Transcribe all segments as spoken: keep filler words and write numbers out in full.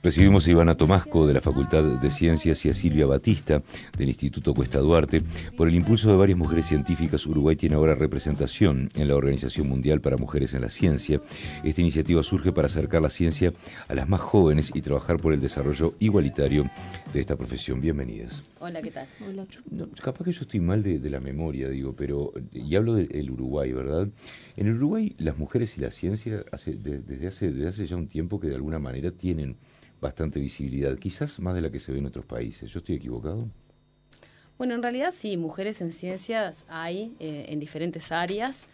Recibimos a Ivana Tomasco de la Facultad de Ciencias y a Silvia Batista del Instituto Cuesta Duarte. Por el impulso de varias mujeres científicas, Uruguay tiene ahora representación en la Organización Mundial para Mujeres en la Ciencia. Esta iniciativa surge para acercar la ciencia a las más jóvenes y trabajar por el desarrollo igualitario de esta profesión. Bienvenidas. Hola, ¿qué tal? Hola. No, capaz que yo estoy mal de, de la memoria, digo, pero, y hablo del Uruguay, ¿verdad? En el Uruguay, las mujeres y la ciencia, hace, de, desde, hace, desde hace ya un tiempo que de alguna manera tienen bastante visibilidad, quizás más de la que se ve en otros países. ¿Yo estoy equivocado? Bueno, en realidad sí, mujeres en ciencias hay eh, en diferentes áreas.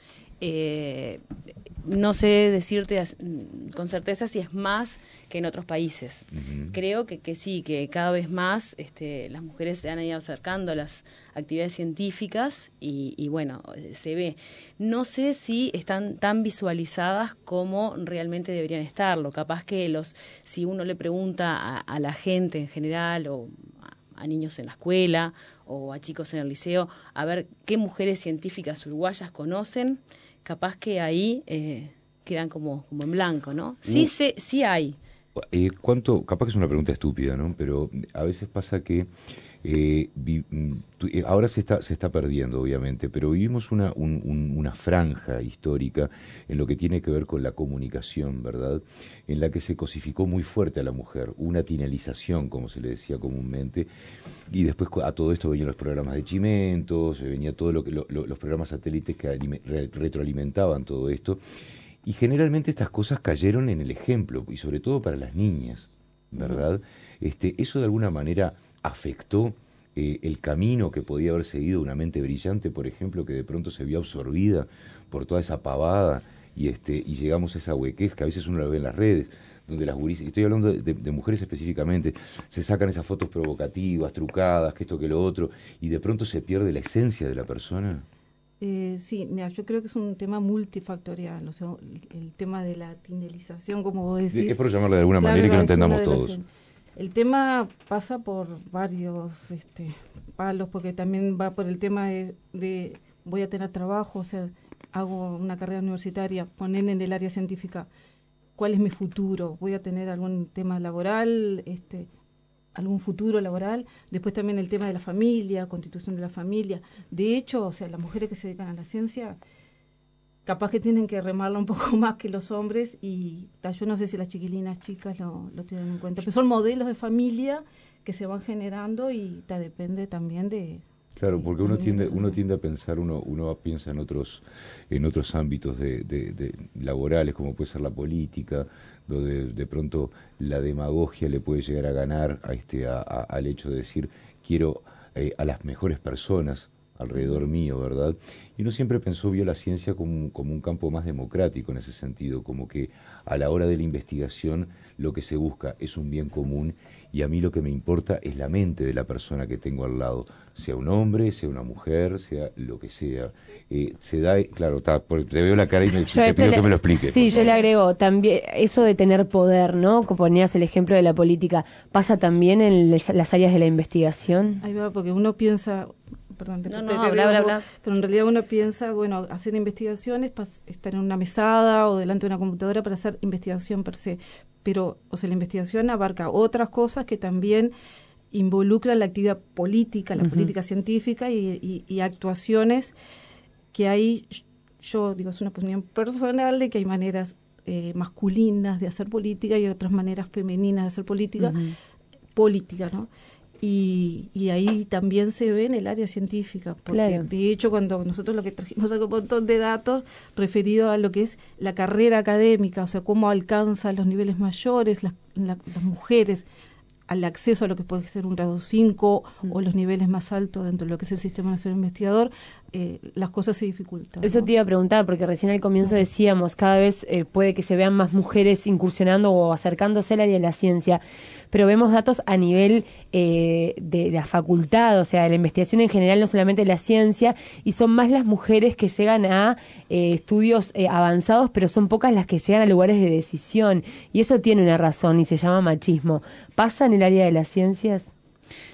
Eh, no sé decirte con certeza si es más que en otros países. Uh-huh. Creo que, que sí, que cada vez más este, las mujeres se han ido acercando a las actividades científicas y, y bueno, se ve. No sé si están tan visualizadas como realmente deberían estarlo. Capaz que los, si uno le pregunta a, a la gente en general o a, a niños en la escuela o a chicos en el liceo, a ver qué mujeres científicas uruguayas conocen, capaz que ahí eh, quedan como, como en blanco, ¿no? Sí, uh, sé, sí hay. Eh, ¿cuánto? Capaz que es una pregunta estúpida, ¿no? Pero a veces pasa que eh, vi, tu, eh, ahora se está se está perdiendo, obviamente, pero vivimos una un, un, una franja histórica en lo que tiene que ver con la comunicación, ¿verdad? En la que se cosificó muy fuerte a la mujer, una tinelización, como se le decía comúnmente, y después a todo esto venían los programas de Chimentos, venía todo lo que lo, lo, los programas satélites que alime, re, retroalimentaban todo esto. Y generalmente estas cosas cayeron en el ejemplo, y sobre todo para las niñas, ¿verdad? Uh-huh. Este, eso de alguna manera afectó eh, el camino que podía haber seguido una mente brillante, por ejemplo, que de pronto se vio absorbida por toda esa pavada, y este y llegamos a esa huequez que a veces uno la ve en las redes, donde las gurises, estoy hablando de, de, de mujeres específicamente, se sacan esas fotos provocativas, trucadas, que esto, que lo otro, y de pronto se pierde la esencia de la persona. Eh, sí, mira, yo creo que es un tema multifactorial, o sea, el, el tema de la tinelización, como vos decís. Es por llamarlo de alguna claro, manera y que lo entendamos todos. Las, el tema pasa por varios este, palos, porque también va por el tema de, de voy a tener trabajo, o sea, hago una carrera universitaria, poner en el área científica, ¿cuál es mi futuro? ¿Voy a tener algún tema laboral, este algún futuro laboral? Después también el tema de la familia, constitución de la familia. De hecho, o sea, las mujeres que se dedican a la ciencia, capaz que tienen que remarla un poco más que los hombres, y ta, yo no sé si las chiquilinas chicas lo, lo tienen en cuenta, pero son modelos de familia que se van generando y ta, depende también de... Claro, porque uno tiende, uno tiende a pensar, uno, uno piensa en otros, en otros ámbitos de, de, de laborales, como puede ser la política, donde de pronto la demagogia le puede llegar a ganar a este, a, a, al hecho de decir quiero eh, a las mejores personas alrededor mío, ¿verdad? Y uno siempre pensó, vio la ciencia como, como un campo más democrático en ese sentido, como que a la hora de la investigación lo que se busca es un bien común y a mí lo que me importa es la mente de la persona que tengo al lado, sea un hombre, sea una mujer, sea lo que sea. Eh, se da, claro, ta, te veo la cara y me, te pido le, que me lo expliques. Sí, yo le agrego también eso de tener poder, ¿no? Como ponías el ejemplo de la política, ¿pasa también en las áreas de la investigación? Ahí va, porque uno piensa... Perdón, te, no, te, no, te habla, habla, habla. Pero en realidad uno piensa, bueno, hacer investigaciones, pas, estar en una mesada o delante de una computadora para hacer investigación per se. Pero, o sea, la investigación abarca otras cosas que también involucran la actividad política, la uh-huh. política científica y, y, y actuaciones que hay, yo digo, es una opinión personal de que hay maneras eh, masculinas de hacer política y otras maneras femeninas de hacer política, uh-huh. política, ¿no? Y, y ahí también se ve en el área científica, porque claro. de hecho cuando nosotros lo que trajimos es un montón de datos referidos a lo que es la carrera académica, o sea, cómo alcanza los niveles mayores las, la, las mujeres al acceso a lo que puede ser un grado cinco mm. o los niveles más altos dentro de lo que es el Sistema Nacional Investigador, eh, las cosas se dificultan. Eso, ¿no? Te iba a preguntar, porque recién al comienzo no. decíamos, cada vez eh, puede que se vean más mujeres incursionando o acercándose al área de la ciencia, pero vemos datos a nivel eh, de la facultad, o sea, de la investigación en general, no solamente de la ciencia, y son más las mujeres que llegan a eh, estudios eh, avanzados, pero son pocas las que llegan a lugares de decisión, y eso tiene una razón y se llama machismo. ¿Pasa en el área de las ciencias?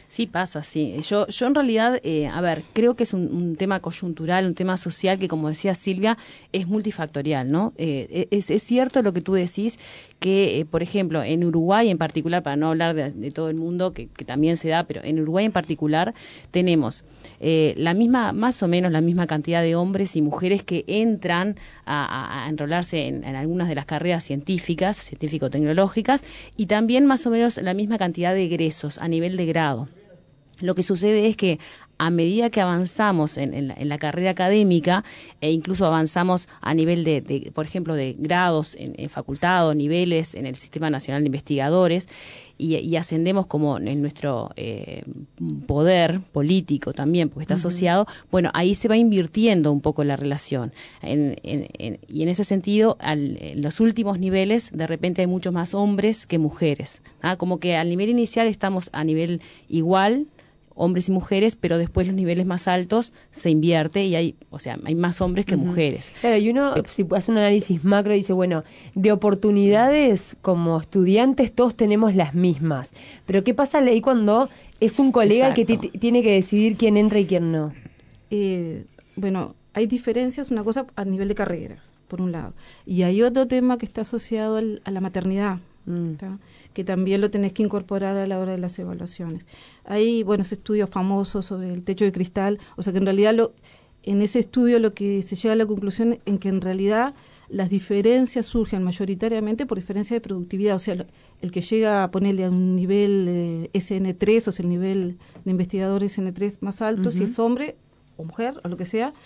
Sí, pasa, sí. Yo, yo en realidad, eh, a ver, creo que es un, un tema coyuntural, un tema social que, como decía Silvia, es multifactorial, ¿no? Eh, es, es cierto lo que tú decís, que, eh, por ejemplo, en Uruguay en particular, para no hablar de, de todo el mundo, que, que también se da, pero en Uruguay en particular tenemos eh, la misma, más o menos la misma cantidad de hombres y mujeres que entran a, a, a enrolarse en, en algunas de las carreras científicas, científico-tecnológicas, y también más o menos la misma cantidad de egresos a nivel de grado. Lo que sucede es que a medida que avanzamos en, en, la, en la carrera académica e incluso avanzamos a nivel de, de por ejemplo, de grados en, en facultad o niveles en el Sistema Nacional de Investigadores y, y ascendemos como en nuestro eh, poder político también, porque está uh-huh. asociado, bueno, ahí se va invirtiendo un poco la relación. En, en, en, y en ese sentido, al, en los últimos niveles, de repente hay muchos más hombres que mujeres. ¿Ah? Como que al nivel inicial estamos a nivel igual, hombres y mujeres, pero después los niveles más altos se invierte y hay, o sea, hay más hombres que uh-huh. mujeres. Claro, y uno, pero, si hace un análisis macro, dice, bueno, de oportunidades como estudiantes todos tenemos las mismas, pero ¿qué pasa ahí cuando es un colega el que t- tiene que decidir quién entra y quién no? Eh, bueno, hay diferencias, una cosa a nivel de carreras, por un lado, y hay otro tema que está asociado al, a la maternidad, mm. que también lo tenés que incorporar a la hora de las evaluaciones. Hay, bueno, ese estudio famoso sobre el techo de cristal, o sea que en realidad lo, en ese estudio lo que se llega a la conclusión en que en realidad las diferencias surgen mayoritariamente por diferencia de productividad, o sea, lo, el que llega a ponerle a un nivel eh, ese ene tres, o sea, el nivel de investigador ese ene tres más alto, uh-huh. si es hombre o mujer o lo que sea,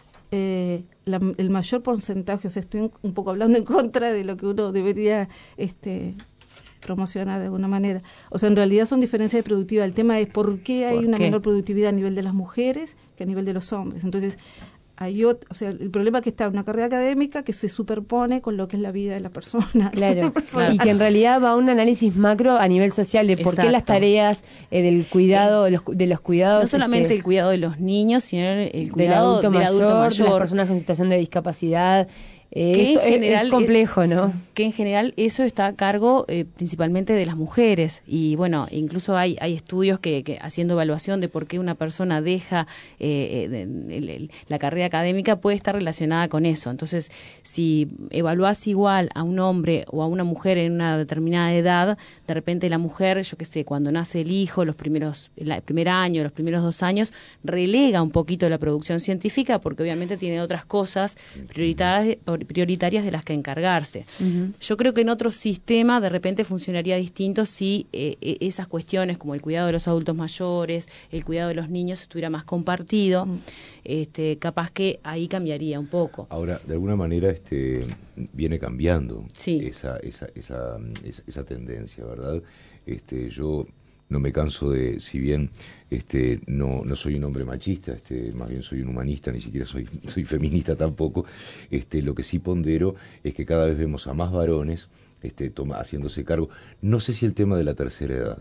eh, la, el mayor porcentaje, o sea, estoy un poco hablando en contra de lo que uno debería este promocionar de alguna manera. O sea, en realidad son diferencias de productividad. El tema es por qué hay ¿Por una qué? menor productividad a nivel de las mujeres que a nivel de los hombres. Entonces, hay otro, o sea, el problema es que está una carrera académica que se superpone con lo que es la vida de la persona. Claro, claro. Y que en realidad va a un análisis macro a nivel social de por Exacto. qué las tareas eh, del cuidado, de los, de los cuidados... No solamente este, el cuidado de los niños, sino el cuidado del adulto, del mayor, adulto mayor, de las personas con situación de discapacidad... Eh, que esto en general es, es complejo, ¿no? Que en general eso está a cargo eh, principalmente de las mujeres y bueno, incluso hay hay estudios que, que haciendo evaluación de por qué una persona deja eh, el, el, el, la carrera académica puede estar relacionada con eso. Entonces, si evaluás igual a un hombre o a una mujer en una determinada edad, de repente la mujer, yo qué sé, cuando nace el hijo, los primeros el primer año, los primeros dos años, relega un poquito la producción científica porque obviamente tiene otras cosas prioritarias prioritarias de las que encargarse. Uh-huh. Yo creo que en otro sistema de repente funcionaría distinto si eh, esas cuestiones como el cuidado de los adultos mayores, el cuidado de los niños estuviera más compartido, uh-huh. este, capaz que ahí cambiaría un poco. Ahora, de alguna manera este viene cambiando sí. esa, esa, esa, esa, esa tendencia, ¿verdad? Este, yo no me canso de, si bien este no no soy un hombre machista, este más bien soy un humanista, ni siquiera soy soy feminista tampoco, este lo que sí pondero es que cada vez vemos a más varones este toma, haciéndose cargo, no sé si el tema de la tercera edad,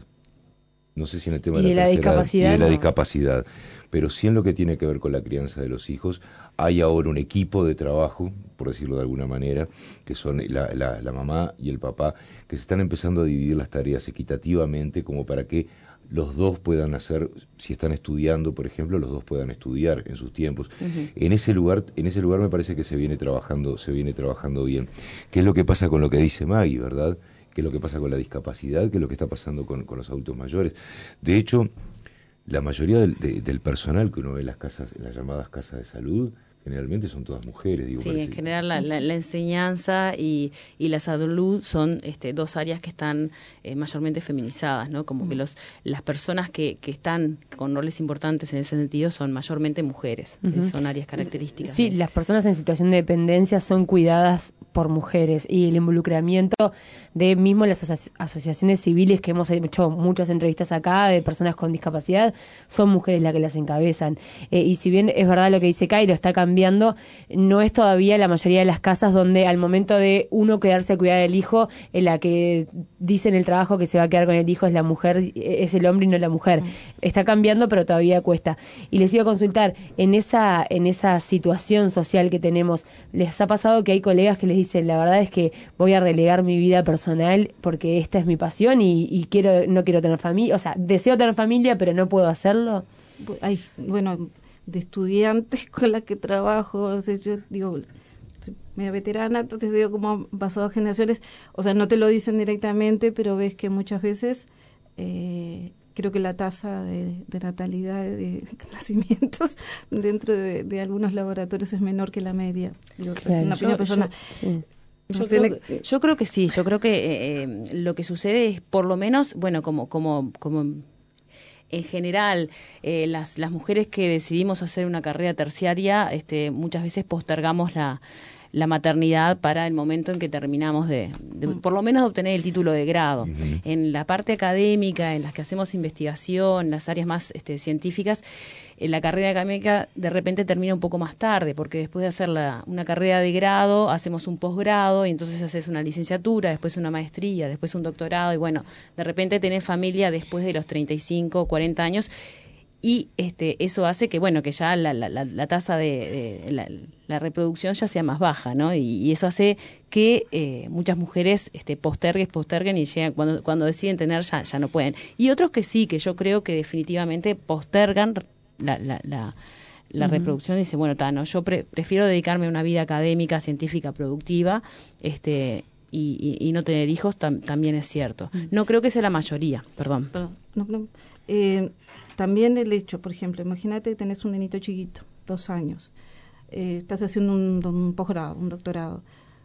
no sé si en el tema de la, de la tercera discapacidad, edad y de la no. discapacidad, pero sí en lo que tiene que ver con la crianza de los hijos, hay ahora un equipo de trabajo, por decirlo de alguna manera, que son la, la, la mamá y el papá, que se están empezando a dividir las tareas equitativamente como para que los dos puedan hacer, si están estudiando, por ejemplo, los dos puedan estudiar en sus tiempos. Uh-huh. En ese lugar, en ese lugar me parece que se viene trabajando, se viene trabajando bien. ¿Qué es lo que pasa con lo que dice Maggie, verdad? ¿Qué es lo que pasa con la discapacidad? ¿Qué es lo que está pasando con, con los adultos mayores? De hecho, la mayoría del, de, del personal que uno ve en las casas, en las llamadas casas de salud, generalmente son todas mujeres. Digo, sí, parece. en general la, la, la enseñanza y, y la salud son este, dos áreas que están eh, mayormente feminizadas, ¿no? Como mm. que los las personas que, que están con roles importantes en ese sentido son mayormente mujeres, uh-huh. son áreas características. Sí, las personas en situación de dependencia son cuidadas por mujeres y el involucramiento de mismo las aso- asociaciones civiles que hemos hecho muchas entrevistas acá de personas con discapacidad, son mujeres las que las encabezan. Eh, y si bien es verdad lo que dice Cairo, está cambiando cambiando. No es todavía la mayoría de las casas donde al momento de uno quedarse a cuidar del hijo, en la que dicen el trabajo que se va a quedar con el hijo es la mujer, es el hombre y no la mujer. Está cambiando, pero todavía cuesta. Y les iba a consultar, en esa, en esa situación social que tenemos, ¿les ha pasado que hay colegas que les dicen, la verdad es que voy a relegar mi vida personal porque esta es mi pasión y, y quiero no quiero tener familia, o sea, deseo tener familia, pero no puedo hacerlo? Hay, bueno, de estudiantes con las que trabajo, o sea, yo digo, soy media veterana, entonces veo cómo han pasado generaciones, o sea, no te lo dicen directamente, pero ves que muchas veces eh, creo que la tasa de, de natalidad de, de nacimientos dentro de, de algunos laboratorios es menor que la media. Digo, claro, una yo, persona. Yo, sí. Yo, creo que, yo creo que sí, yo creo que eh, lo que sucede es, por lo menos, bueno, como como como en general, eh, las las mujeres que decidimos hacer una carrera terciaria, este, muchas veces postergamos la la maternidad para el momento en que terminamos de, de por lo menos de obtener el título de grado. Uh-huh. En la parte académica, en las que hacemos investigación, las áreas más este, científicas, en la carrera académica de repente termina un poco más tarde, porque después de hacer la, una carrera de grado, hacemos un posgrado, y entonces haces una licenciatura, después una maestría, después un doctorado, y bueno, de repente tenés familia después de los treinta y cinco, cuarenta años, y este eso hace que bueno que ya la, la, la tasa de, de la, la reproducción ya sea más baja, ¿no? Y, y eso hace que eh, muchas mujeres este posterguen, posterguen y llegan cuando cuando deciden tener ya ya no pueden. Y otros que sí, que yo creo que definitivamente postergan la la, la la uh-huh. reproducción y dicen, bueno, ta, no, yo pre- prefiero dedicarme a una vida académica, científica, productiva, este y, y, y no tener hijos tam, también es cierto. Uh-huh. No creo que sea la mayoría, perdón. Perdón. No, no. Eh, También el hecho, por ejemplo, imagínate que tenés un nenito chiquito, dos años, eh, estás haciendo un, un posgrado, un doctorado,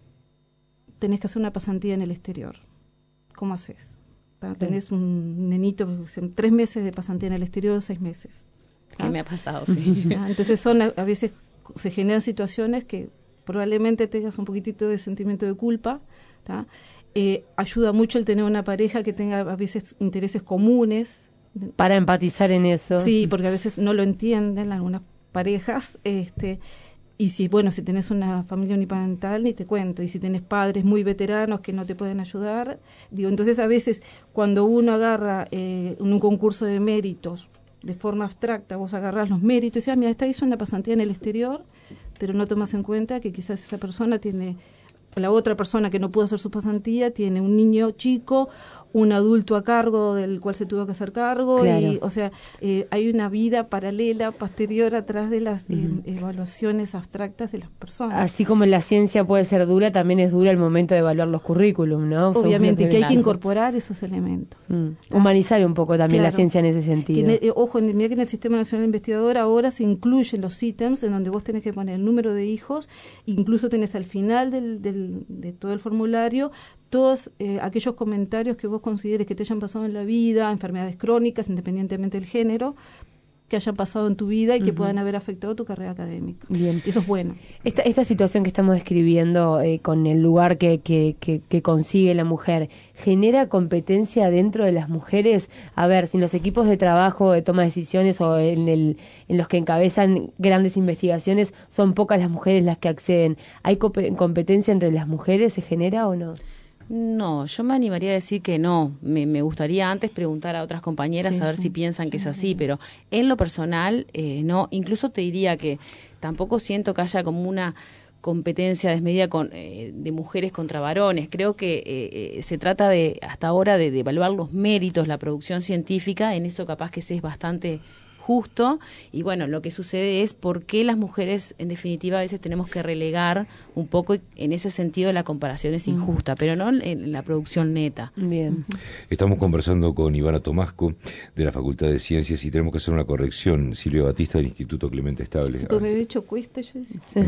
tenés que hacer una pasantía en el exterior. ¿Cómo haces? Tenés un nenito, tres meses de pasantía en el exterior, seis meses. ¿Ah? ¿Qué me ha pasado? Sí. Entonces son a, a veces se generan situaciones que probablemente tengas un poquitito de sentimiento de culpa, ¿tá? Eh, ayuda mucho el tener una pareja que tenga a veces intereses comunes. Para empatizar en eso. Sí, porque a veces no lo entienden algunas parejas, este, y si, bueno, si tenés una familia uniparental, ni te cuento, y si tenés padres muy veteranos que no te pueden ayudar, digo, entonces a veces cuando uno agarra eh, en un concurso de méritos de forma abstracta, vos agarrás los méritos y decís, ah, mira, esta hizo una pasantía en el exterior, pero no tomas en cuenta que quizás esa persona tiene, la otra persona que no pudo hacer su pasantía, tiene un niño chico, un adulto a cargo del cual se tuvo que hacer cargo, claro. y o sea, eh, hay una vida paralela, posterior, atrás de las uh-huh. eh, evaluaciones abstractas de las personas. Así como la ciencia puede ser dura, también es dura el momento de evaluar los currículum, ¿no? Obviamente, que hay que incorporar esos elementos. Mm. Humanizar un poco también claro. la ciencia en ese sentido. Que, eh, ojo, mira que en el Sistema Nacional Investigador ahora se incluyen los ítems en donde vos tenés que poner el número de hijos, incluso tenés al final del, del, de todo el formulario todos eh, aquellos comentarios que vos consideres que te hayan pasado en la vida, enfermedades crónicas, independientemente del género, que hayan pasado en tu vida y que uh-huh. puedan haber afectado tu carrera académica. Bien. Eso es bueno. Esta, esta situación que estamos describiendo eh, con el lugar que, que, que, que consigue la mujer, ¿genera competencia dentro de las mujeres? A ver, si en los equipos de trabajo, de toma de decisiones o en, el, en los que encabezan grandes investigaciones, son pocas las mujeres las que acceden, ¿hay competencia entre las mujeres? ¿Se genera o no? No, yo me animaría a decir que no. Me, me gustaría antes preguntar a otras compañeras sí, a ver sí. si piensan que es así, pero en lo personal eh, no. Incluso te diría que tampoco siento que haya como una competencia desmedida con, eh, de mujeres contra varones. Creo que eh, eh, se trata de hasta ahora de, de evaluar los méritos, la producción científica. En eso capaz que se es bastante justo, y bueno, lo que sucede es por qué las mujeres en definitiva a veces tenemos que relegar un poco, en ese sentido la comparación es injusta, pero no en la producción neta. Bien. Estamos conversando con Ivana Tomasco de la Facultad de Ciencias y tenemos que hacer una corrección. Silvia Batista del Instituto Clemente Estable. Sí, me he dicho cuesta, yo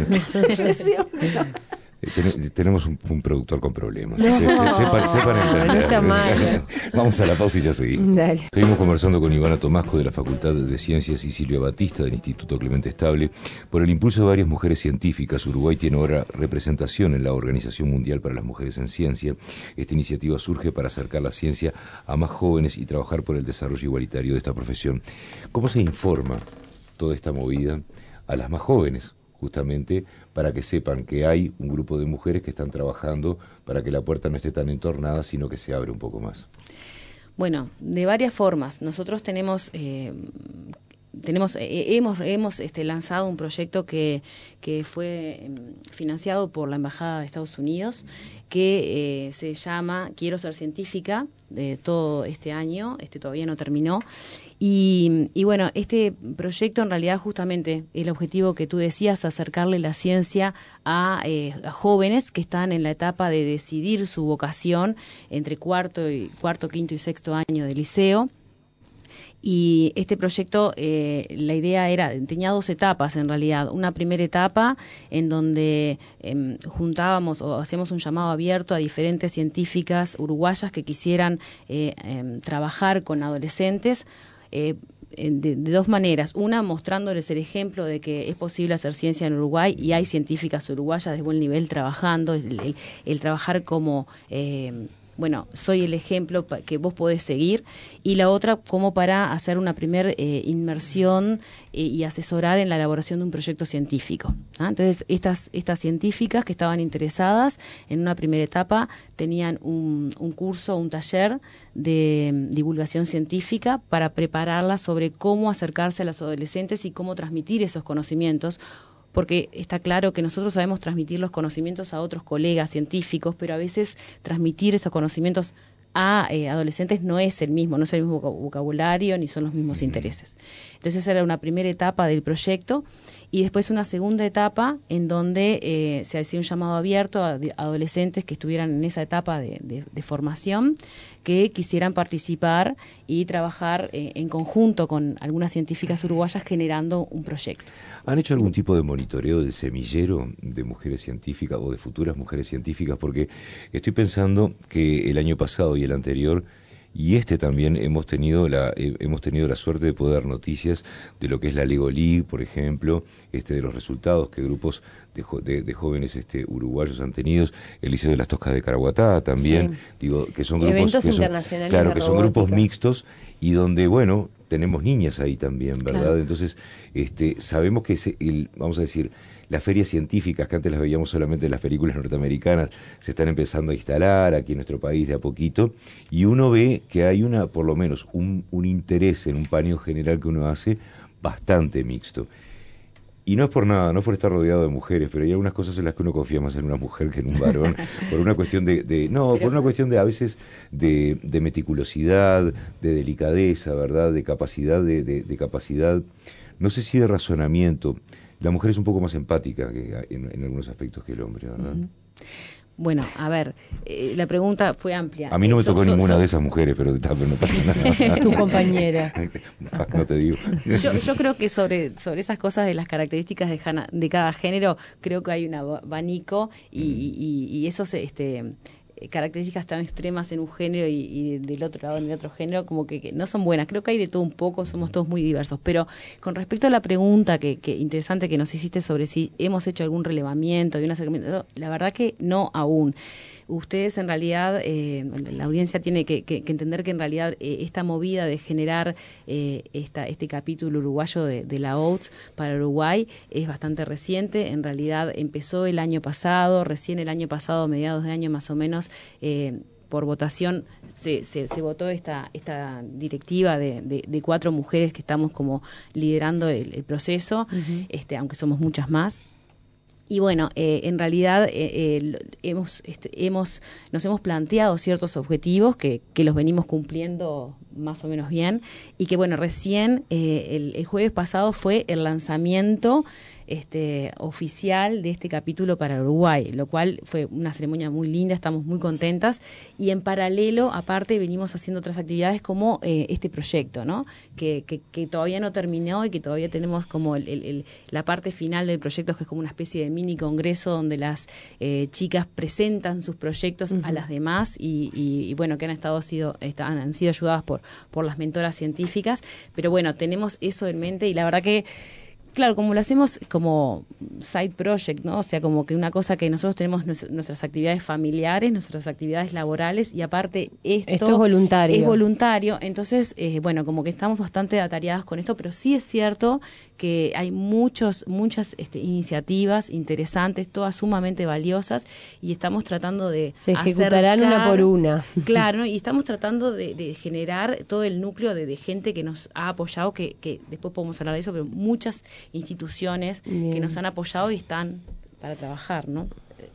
decía. Eh, ten, tenemos un, un productor con problemas. No, se, se, sepan, sepan entender. No Vamos a la pausa y ya seguimos. Dale. Seguimos conversando con Ivana Tomasco de la Facultad de Ciencias y Silvia Batista del Instituto Clemente Estable. Por el impulso de varias mujeres científicas, Uruguay tiene ahora representación en la Organización Mundial para las Mujeres en Ciencia. Esta iniciativa surge para acercar la ciencia a más jóvenes y trabajar por el desarrollo igualitario de esta profesión. ¿Cómo se informa toda esta movida a las más jóvenes? justamente para que sepan que hay un grupo de mujeres que están trabajando para que la puerta no esté tan entornada, sino que se abre un poco más? Bueno, de varias formas. Nosotros tenemos... Eh, Tenemos, eh, hemos, hemos este, lanzado un proyecto que, que fue eh, financiado por la Embajada de Estados Unidos, que eh, se llama Quiero ser científica, de todo este año, este todavía no terminó. Y, y bueno, este proyecto en realidad justamente el objetivo que tú decías, acercarle la ciencia a, eh, a jóvenes que están en la etapa de decidir su vocación entre cuarto, y, cuarto, quinto y sexto año de liceo. Y este proyecto, eh, la idea era, tenía dos etapas en realidad. Una primera etapa en donde eh, juntábamos o hacíamos un llamado abierto a diferentes científicas uruguayas que quisieran eh, eh, trabajar con adolescentes, eh, De, de dos maneras. Una, mostrándoles el ejemplo de que es posible hacer ciencia en Uruguay y hay científicas uruguayas de buen nivel trabajando, el, el, el trabajar como... Eh, bueno, soy el ejemplo que vos podés seguir, y la otra como para hacer una primer eh, inmersión eh, y asesorar en la elaboración de un proyecto científico. ¿Ah? Entonces, estas, estas científicas que estaban interesadas en una primera etapa tenían un, un curso, un taller de um, divulgación científica para prepararlas sobre cómo acercarse a los adolescentes y cómo transmitir esos conocimientos, porque está claro que nosotros sabemos transmitir los conocimientos a otros colegas científicos, pero a veces transmitir esos conocimientos a eh, adolescentes no es el mismo, no es el mismo vocabulario ni son los mismos intereses. Entonces esa era una primera etapa del proyecto, y después una segunda etapa en donde eh, se hacía un llamado abierto a, a adolescentes que estuvieran en esa etapa de, de, de formación, que quisieran participar y trabajar eh, en conjunto con algunas científicas uruguayas generando un proyecto. ¿Han hecho algún tipo de monitoreo del semillero de mujeres científicas o de futuras mujeres científicas? Porque estoy pensando que el año pasado y el anterior y este también hemos tenido la eh, hemos tenido la suerte de poder dar noticias de lo que es la Lego League, por ejemplo, este de los resultados que grupos de, jo de, de jóvenes este uruguayos han tenido, el Liceo de las Toscas de Caraguatá también, sí. digo que son grupos eventos que son, internacionales, claro, que son robótica. grupos mixtos y donde bueno tenemos niñas ahí también, ¿verdad? Claro. Entonces este sabemos que ese, el, vamos a decir, las ferias científicas que antes las veíamos solamente en las películas norteamericanas se están empezando a instalar aquí en nuestro país de a poquito, y uno ve que hay una, por lo menos un, un interés en un paneo general que uno hace bastante mixto. Y no es por nada, no es por estar rodeado de mujeres, pero hay algunas cosas en las que uno confía más en una mujer que en un varón, por una cuestión de, de no, pero, por una cuestión de a veces de, de meticulosidad, de delicadeza, ¿verdad? De capacidad, de, de, de capacidad, no sé si de razonamiento. La mujer es un poco más empática que en, en algunos aspectos que el hombre, ¿verdad? Uh-huh. Bueno, a ver, eh, la pregunta fue amplia. A mí no me so, tocó so, ninguna so, de esas mujeres, pero, pero no pasa nada. Tu compañera. No te digo. Yo, yo creo que sobre, sobre esas cosas de las características de, jana, de cada género, creo que hay un abanico y, y, y esos... este características tan extremas en un género y, y del otro lado en el otro género como que, que no son buenas. Creo que hay de todo un poco, somos todos muy diversos. Pero con respecto a la pregunta que, que interesante que nos hiciste sobre si hemos hecho algún relevamiento y un acercamiento, la verdad que no aún. Ustedes en realidad, eh, la audiencia tiene que, que, que entender que en realidad eh, esta movida de generar eh, esta, este capítulo uruguayo de, de la O U T S para Uruguay es bastante reciente. En realidad empezó el año pasado, recién el año pasado, mediados de año más o menos, eh, por votación se, se, se votó esta, esta directiva de, de, de cuatro mujeres que estamos como liderando el, el proceso, uh-huh. este, aunque somos muchas más. Y bueno, eh, en realidad eh, eh, hemos, este, hemos, nos hemos planteado ciertos objetivos que, que los venimos cumpliendo más o menos bien, y que bueno, recién eh, el, el jueves pasado fue el lanzamiento este, oficial de este capítulo para Uruguay, lo cual fue una ceremonia muy linda, estamos muy contentas, y en paralelo, aparte, venimos haciendo otras actividades como eh, este proyecto, ¿no? Que, que, que todavía no terminó y que todavía tenemos como el, el, el, la parte final del proyecto, que es como una especie de mini congreso donde las eh, chicas presentan sus proyectos uh-huh. a las demás y, y, y bueno, que han estado sido, están, han sido ayudadas por, por las mentoras científicas, pero bueno, tenemos eso en mente, y la verdad que claro, como lo hacemos como side project, ¿no? O sea, como que una cosa que nosotros tenemos nuestras actividades familiares, nuestras actividades laborales, y aparte esto, esto es voluntario. Es voluntario, entonces, eh, bueno, como que estamos bastante atareadas con esto, pero sí es cierto que hay muchos, muchas este, iniciativas interesantes, todas sumamente valiosas, y estamos tratando de se ejecutarán acercar, una por una. Claro, ¿no? Y estamos tratando de, de generar todo el núcleo de, de gente que nos ha apoyado, que, que después podemos hablar de eso, pero muchas instituciones Bien. que nos han apoyado y están para trabajar, ¿no?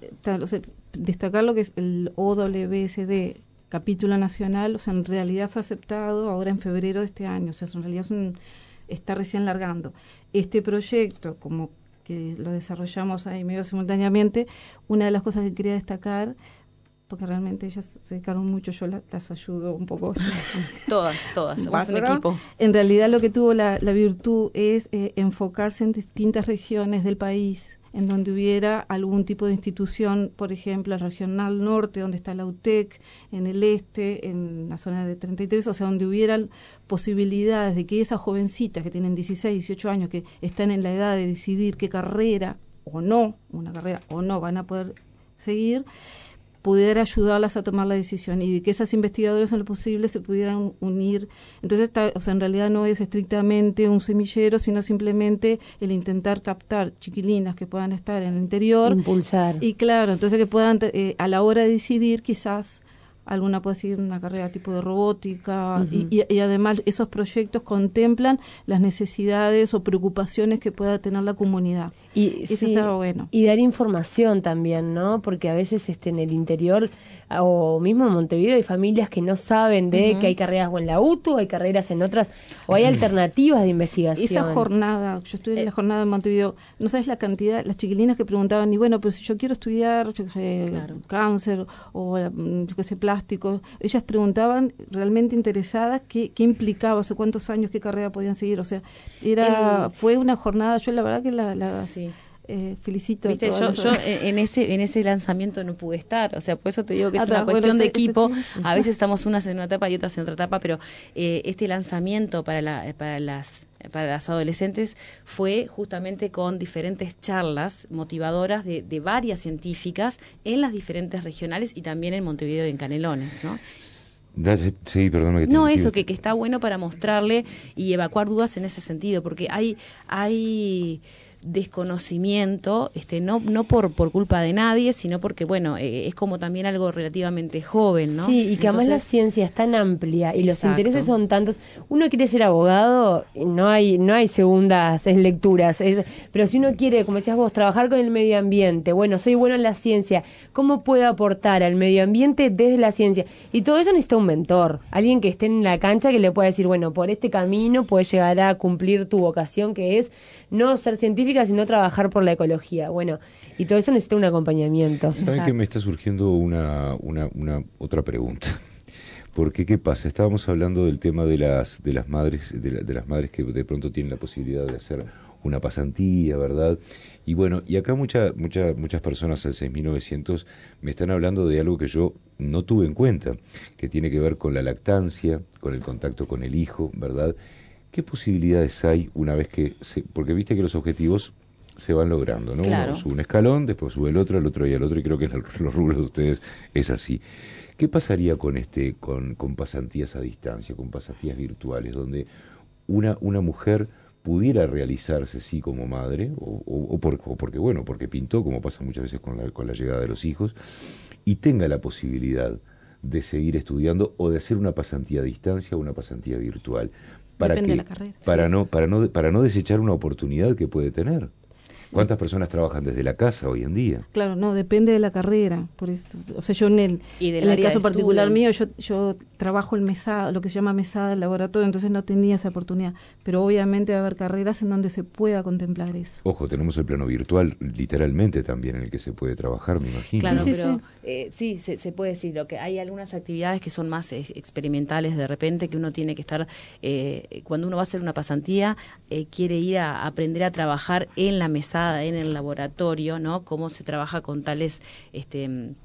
O sea, destacar lo que es el O W S D, capítulo nacional, o sea, en realidad fue aceptado ahora en febrero de este año, o sea, en realidad es un, está recién largando. Este proyecto, como que lo desarrollamos ahí medio simultáneamente, una de las cosas que quería destacar, porque realmente ellas se dedicaron mucho, yo la, las ayudo un poco. todas, todas, somos un equipo. En realidad lo que tuvo la, la virtud es eh, enfocarse en distintas regiones del país, en donde hubiera algún tipo de institución, por ejemplo, el regional norte, donde está la U T E C, en el este, en la zona de treinta y tres, o sea, donde hubieran posibilidades de que esas jovencitas que tienen dieciséis, dieciocho años, que están en la edad de decidir qué carrera o no, una carrera o no van a poder seguir, pudiera ayudarlas a tomar la decisión y de que esas investigadoras en lo posible se pudieran unir. Entonces, está, o sea, en realidad no es estrictamente un semillero, sino simplemente el intentar captar chiquilinas que puedan estar en el interior. Impulsar. Y claro, entonces que puedan, eh, a la hora de decidir, quizás alguna puede seguir una carrera tipo de robótica, uh-huh. y, y, y además esos proyectos contemplan las necesidades o preocupaciones que pueda tener la comunidad. Y, Eso sí, está bueno. Y dar información también, ¿no? Porque a veces este, en el interior o mismo en Montevideo hay familias que no saben de uh-huh. que hay carreras o en la U T U, hay carreras en otras, o hay alternativas de investigación. Esa jornada, yo estuve en la jornada de Montevideo, no sabes la cantidad, las chiquilinas que preguntaban, y bueno, pero si yo quiero estudiar, yo qué sé, claro. cáncer o yo qué sé, plástico, ellas preguntaban realmente interesadas qué, qué implicaba, o sea, cuántos años, qué carrera podían seguir, o sea, era, El... fue una jornada, yo la verdad que la, la sí. Eh, felicito. Viste, yo, yo en ese en ese lanzamiento no pude estar, o sea, por eso te digo que es Atrás, una cuestión bueno, de equipo. A veces estamos unas en una etapa y otras en otra etapa, pero eh, este lanzamiento para la para las para las adolescentes fue justamente con diferentes charlas motivadoras de, de varias científicas en las diferentes regionales y también en Montevideo y en Canelones, ¿no? Sí, perdón. Que no, eso, que, que está bueno para mostrarle y evacuar dudas en ese sentido, porque hay hay desconocimiento, este, no no por por culpa de nadie, sino porque, bueno, eh, es como también algo relativamente joven, ¿no? Sí, y que Entonces, además la ciencia es tan amplia y exacto. los intereses son tantos. Uno quiere ser abogado, no hay no hay segundas es lecturas, es, pero si uno quiere, como decías vos, trabajar con el medio ambiente, bueno, soy bueno en la ciencia, ¿cómo puedo aportar al medio ambiente desde la ciencia? Y todo eso necesita un mentor, alguien que esté en la cancha que le pueda decir, bueno, por este camino puedes llegar a cumplir tu vocación, que es no ser científica, sino trabajar por la ecología. Bueno, y todo eso necesita un acompañamiento. ¿Saben que me está surgiendo una, una, una otra pregunta? Porque, ¿qué pasa? Estábamos hablando del tema de las de las madres de, la, de las madres que de pronto tienen la posibilidad de hacer una pasantía, ¿verdad? Y bueno, y acá mucha, mucha, muchas personas al seis mil novecientos me están hablando de algo que yo no tuve en cuenta, que tiene que ver con la lactancia, con el contacto con el hijo, ¿verdad? ¿Qué posibilidades hay una vez que se, porque viste que los objetivos se van logrando, ¿no? Claro. Uno sube un escalón, después sube el otro, el otro y el otro, y creo que en el, los rubros de ustedes es así. ¿Qué pasaría con este, con, con pasantías a distancia, con pasantías virtuales, donde una, una mujer pudiera realizarse sí como madre, o, o, o, por, o porque bueno, porque pintó, como pasa muchas veces con la, con la llegada de los hijos, y tenga la posibilidad de seguir estudiando o de hacer una pasantía a distancia o una pasantía virtual? ¿Para Depende qué? de la carrera. Para sí. no, para no, para no desechar una oportunidad que puede tener. ¿Cuántas personas trabajan desde la casa hoy en día? Claro, no, depende de la carrera. Por eso, o sea, yo en el, en el caso de particular mío, yo, yo trabajo en mesada, lo que se llama mesada del laboratorio, entonces no tenía esa oportunidad. Pero obviamente va a haber carreras en donde se pueda contemplar eso. Ojo, tenemos el plano virtual, literalmente también, en el que se puede trabajar, me imagino. Claro, ¿no? sí, pero sí, eh, sí se, se puede decir lo que hay algunas actividades que son más eh, experimentales de repente, que uno tiene que estar, eh, cuando uno va a hacer una pasantía, eh, quiere ir a aprender a trabajar en la mesada, en el laboratorio, ¿no? Cómo se trabaja con tales este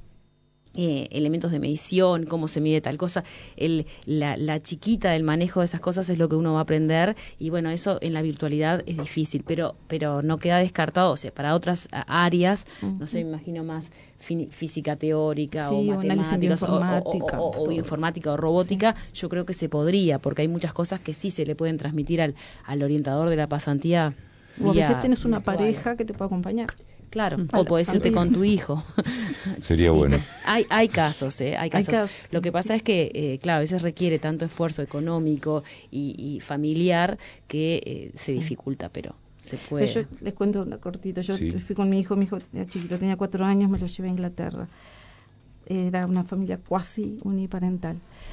eh, elementos de medición, cómo se mide tal cosa, el, la, la chiquita del manejo de esas cosas es lo que uno va a aprender, y bueno, eso en la virtualidad es difícil, pero pero no queda descartado, o sea, para otras áreas, uh-huh. no sé, me imagino más fi- física teórica, sí, o matemáticas, o, o, o, o informática o robótica, sí. Yo creo que se podría, porque hay muchas cosas que sí se le pueden transmitir al, al orientador de la pasantía O a vía veces tienes una virtual. pareja que te puede acompañar. Claro, A o la podés irte familia. con tu hijo. Sería bueno. Hay, hay casos, ¿eh? Hay casos. casos. Lo que pasa es que, eh, claro, a veces requiere tanto esfuerzo económico y, y familiar que eh, se dificulta, pero se puede. Yo les cuento una cortita. Yo Sí. fui con mi hijo, mi hijo era chiquito, tenía cuatro años, me lo llevé a Inglaterra. Era una familia cuasi uniparental.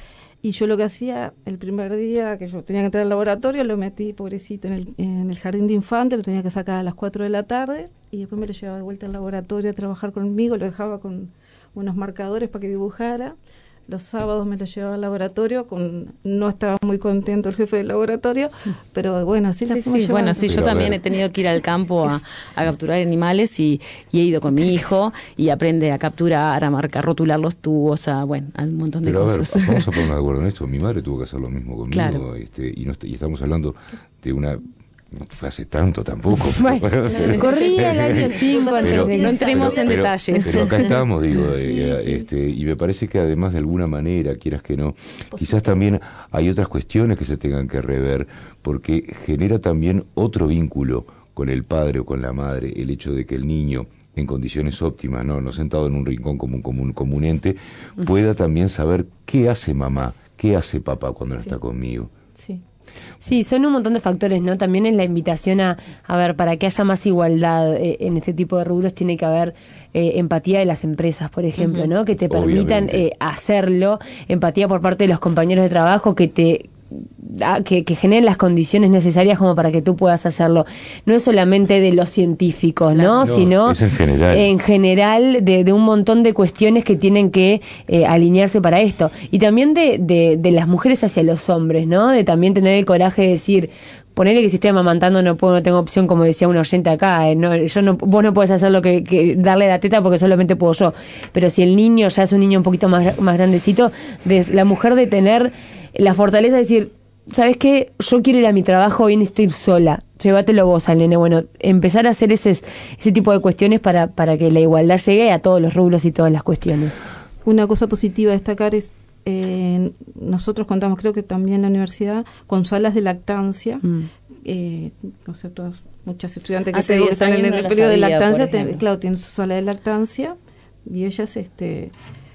Y yo lo que hacía el primer día que yo tenía que entrar al laboratorio, lo metí, pobrecito, en el, en el jardín de infantes, lo tenía que sacar a las cuatro de la tarde y después me lo llevaba de vuelta al laboratorio a trabajar conmigo, lo dejaba con unos marcadores para que dibujara. Los sábados me lo llevaba al laboratorio, con no estaba muy contento el jefe del laboratorio, pero bueno, así la Sí, fuimos sí, bueno, llevando. sí, yo Pero a también ver. he tenido que ir al campo a, a capturar animales y, y he ido con mi hijo y aprende a capturar, a marcar, rotular los tubos, a, bueno, a un montón de Pero a ver, cosas. vamos a ponernos de acuerdo en esto. Mi madre tuvo que hacer lo mismo conmigo. Claro. este, y, no, est- y estamos hablando de una... No fue hace tanto tampoco. Bueno, corría el año cinco antes Pero- de No entremos empezar. en detalles. Pero acá estamos, digo, Sí, eh, sí. Este, y me parece que además de alguna manera, quieras que no, quizás también hay otras cuestiones que se tengan que rever, porque genera también otro vínculo con el padre o con la madre, el hecho de que el niño en condiciones óptimas, no, no sentado en un rincón como un, como un, como un ente, pueda también saber qué hace mamá, qué hace papá cuando no Sí. está conmigo. Sí. Sí, son un montón de factores, ¿no? También es la invitación a, a ver, para que haya más igualdad eh, en este tipo de rubros tiene que haber eh, empatía de las empresas, por ejemplo, Ujú. ¿no? Que te permitan Obviamente. eh, hacerlo, empatía por parte de los compañeros de trabajo que te a- que, que generen las condiciones necesarias como para que tú puedas hacerlo. No es solamente de los científicos, ¿no? No, Sino es en general. en general de, de un montón de cuestiones que tienen que eh, alinearse para esto. Y también de, de, de las mujeres hacia los hombres, ¿no? De también tener el coraje de decir, ponerle que si estoy amamantando no puedo, no tengo opción, como decía un oyente acá, eh, no, yo no, vos no puedes hacer lo que, que darle la teta porque solamente puedo yo. Pero si el niño ya es un niño un poquito más, más grandecito, de la mujer de tener la fortaleza de decir, ¿sabes qué? Yo quiero ir a mi trabajo, hoy necesito ir sola. Llévatelo vos al nene. Bueno, empezar a hacer ese, ese tipo de cuestiones para, para que la igualdad llegue a todos los rubros y todas las cuestiones. Una cosa positiva a destacar es, eh, nosotros contamos, creo que también en la universidad, con salas de lactancia. Mm. Eh, no sé, todas, muchas estudiantes que Hace se diez están en años el no las periodo de había, lactancia, por te- ejemplo. claro, tienen su sala de lactancia y ellas este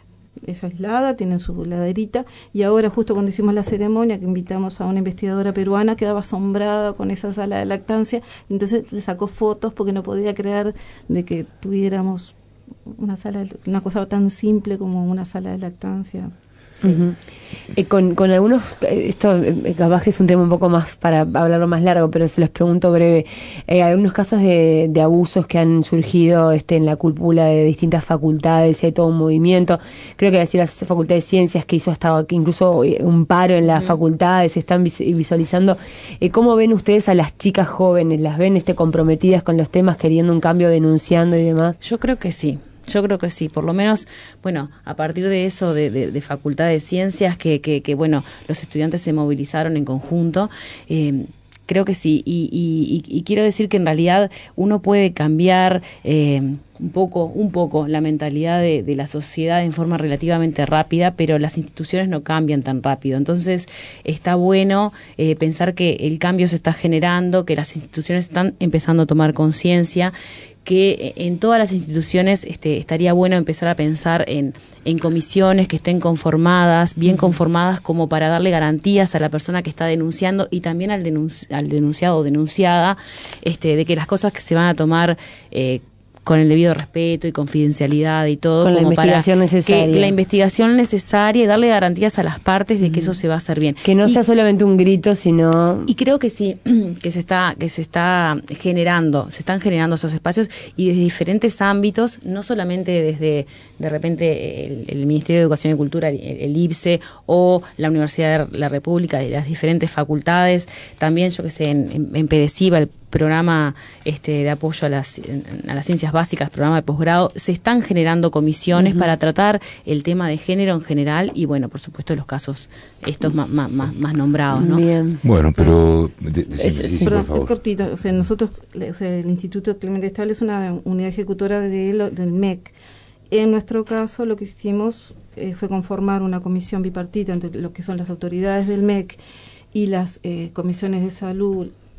es aislada, tienen su laderita, y ahora justo cuando hicimos la ceremonia que invitamos a una investigadora peruana, quedaba asombrada con esa sala de lactancia, entonces le sacó fotos porque no podía creer de que tuviéramos una sala, de- una cosa tan simple como una sala de lactancia. Ujú. Eh, con, con algunos, eh, esto eh, capaz que es un tema un poco más para hablarlo más largo, pero se los pregunto breve. Eh, algunos casos de, de abusos que han surgido este, en la cúpula de distintas facultades, y hay todo un movimiento. Creo que decir la Facultad de Ciencias que hizo hasta que incluso eh, un paro en las Ujú. facultades, se están vis- visualizando. Eh, ¿Cómo ven ustedes a las chicas jóvenes? ¿Las ven este, comprometidas con los temas, queriendo un cambio, denunciando y demás? Yo creo que sí. Yo creo que sí, por lo menos, bueno, a partir de eso, de, de, de Facultad de Ciencias, que, que, que, bueno, los estudiantes se movilizaron en conjunto, eh, creo que sí. Y, y, y, y quiero decir que en realidad uno puede cambiar eh, un poco, un poco la mentalidad de, de la sociedad en forma relativamente rápida, pero las instituciones no cambian tan rápido. Entonces, está bueno eh, pensar que el cambio se está generando, que las instituciones están empezando a tomar conciencia, que en todas las instituciones este, estaría bueno empezar a pensar en, en comisiones que estén conformadas, bien conformadas, como para darle garantías a la persona que está denunciando y también al, denunci- al denunciado o denunciada, este, de que las cosas que se van a tomar eh, con el debido respeto y confidencialidad y todo, Con la como para investigación necesaria. que, que la investigación necesaria y darle garantías a las partes de que eso se va a hacer bien. Que no Y- sea solamente un grito, sino... y creo que sí, que se está, que se está generando, se están generando esos espacios y desde diferentes ámbitos, no solamente desde de repente el, el Ministerio de Educación y Cultura, el, el I B S E o la Universidad de la República, de las diferentes facultades, también yo que sé, en, en, en PEDESIVA, el programa este, de apoyo a las, a las ciencias básicas, programa de posgrado, se están generando comisiones uh-huh. para tratar el tema de género en general y bueno, por supuesto los casos estos más, más, más nombrados, ¿no? Bien. Bueno, pero de, de, Es, sí, sí, sí, perdón, por favor. es cortito. O sea, nosotros, o sea, el Instituto Clemente Estable es una unidad ejecutora de lo, del M E C. En nuestro caso, lo que hicimos eh, fue conformar una comisión bipartita entre lo que son las autoridades del M E C y las eh, comisiones de salud,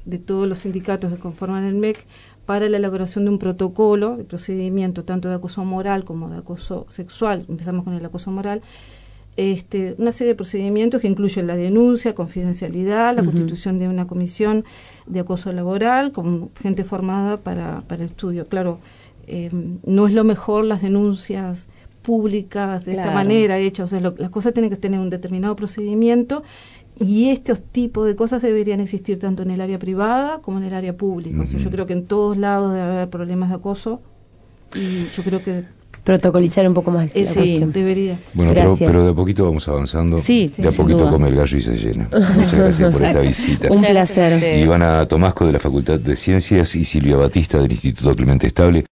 de todos los sindicatos que conforman el M E C para la elaboración de un protocolo de procedimiento tanto de acoso moral como de acoso sexual. Empezamos con el acoso moral. Este, una serie de procedimientos que incluyen la denuncia, confidencialidad, la uh-huh. constitución de una comisión de acoso laboral con gente formada para, para el estudio. Claro, eh, no es lo mejor las denuncias públicas de claro. esta manera hechas, o sea, lo, las cosas tienen que tener un determinado procedimiento y estos tipos de cosas deberían existir tanto en el área privada como en el área pública. Uh-huh. O sea, yo creo que en todos lados debe haber problemas de acoso y yo creo que protocolizar un poco más. Eh, sí, debería. Bueno, pero, pero de a poquito vamos avanzando. Sí, de a poquito come el gallo y se llena. Muchas gracias por esta visita. Un placer. Ivana Tomasco de la Facultad de Ciencias y Silvia Batista del Instituto Clemente Estable.